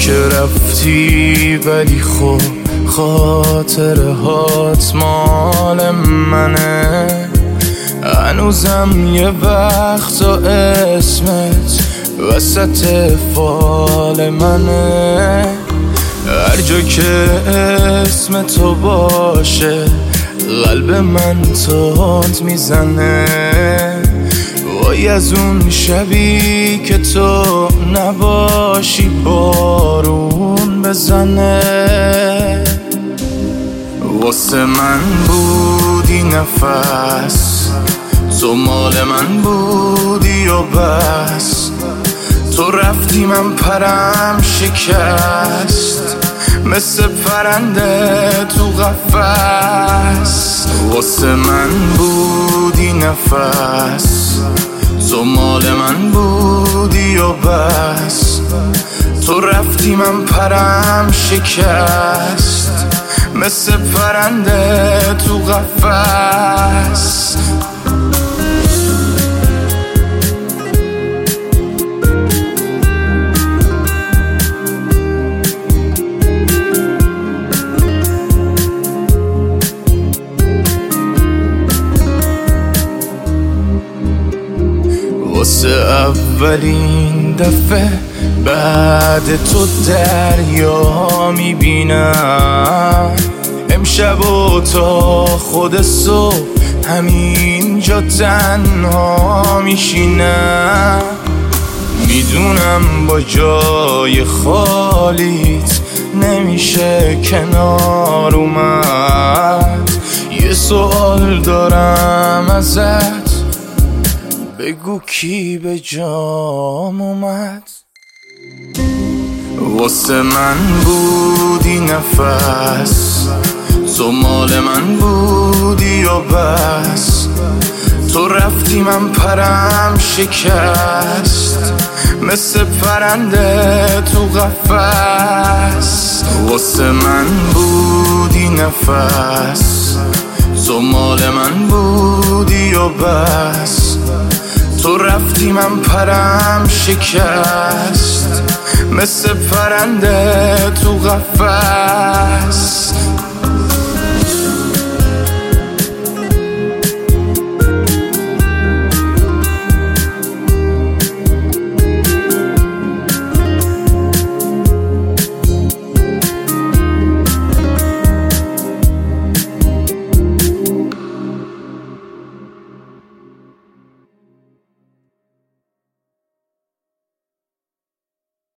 که رفتی ولی خب خاطره هات مال منه. هنوزم یه وقتا اسمت وسط فال منه. هر جا که اسم تو باشه قلب من تند میزنه. وای از اون شبی که تو نباشی بارون بزنه. واسه من بودی نفس، تو مال من بودی و بس. تو رفتی من پرم شکست، مثل پرنده تو قفس. واسه من بودی نفس، تو مال من بودی و بس. تو رفتی من پرم شکست، مثل پرنده تو قفس. واسه اولین دفعه بعد تو دریا میبینم. امشب و تا خود صبح همینجا تنها میشینم. میدونم با جای خالیت نمیشه کنار اومد. یه سوال دارم ازت، بگو کی به جام اومد؟ واسه من بودی نفس، تو مال من بودی و بس. تو رفتی من پرم شکست، مثل پرنده تو قفس. واسه من بودی نفس، تو مال من بودی و بس. تو رفتی من پرم شکست، مثل پرنده تو قفس.